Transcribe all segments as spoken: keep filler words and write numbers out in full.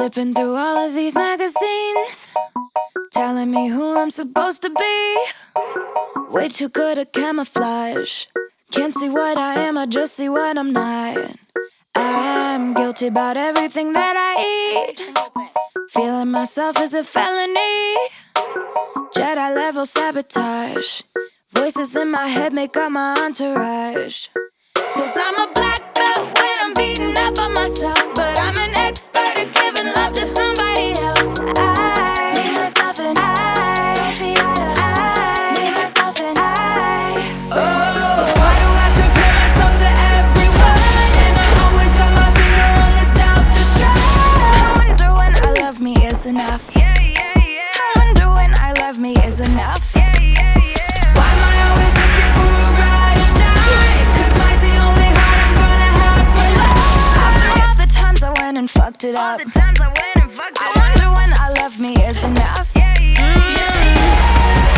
Flipping through all of these magazines, telling me who I'm supposed to be. Way too good at camouflage. Can't see what I am, I just see what I'm not. I'm guilty about everything that I eat. Feeling myself is a felony. Jedi level sabotage. Voices in my head make up my entourage. Cause I'm a black belt when I'm beating up on myself, but I'm an expert at giving love to somebody else. I need myself and I, I need myself and I. Oh, why do I compare myself to everyone? And I always got my finger on the self-destruct. I wonder when I love me is enough. Yeah, yeah, yeah. I wonder when I love me is enough. Yeah, yeah, yeah. Why am I always looking for a ride or die? Cause mine's the only heart I'm gonna have for life. After all the times I went and fucked it All up, the times I went and fucked I it up. wonder when I love me is enough. Yeah, yeah,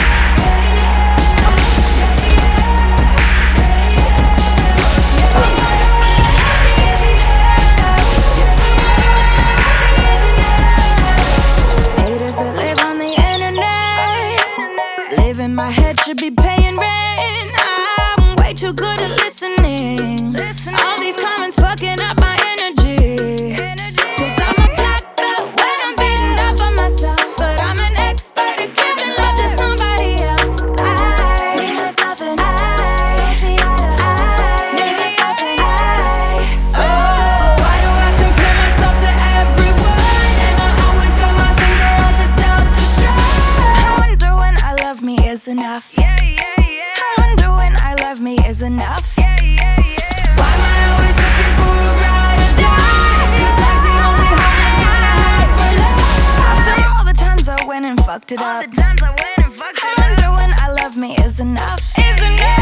Haters that live on the internet, live in my head, should be paying rent. I'm way too good at listening. All these comments fucking up my energy. Cause I'm a black belt when I'm beating up on myself, but I'm an expert at giving love to somebody else. I need myself and I, I need myself and I. Oh, why do I compare myself to everyone? And I always got my finger on the self-destruct. I wonder when I love me is enough. yeah, yeah, yeah. I wonder when I love me is enough. Yeah, yeah, yeah. Why am I always looking for a ride or die? Cause mine's the only heart I'm gonna have for life. After all the times I went and fucked it All up, the times I went and fucked I it up. wonder when I love me is enough. Is enough.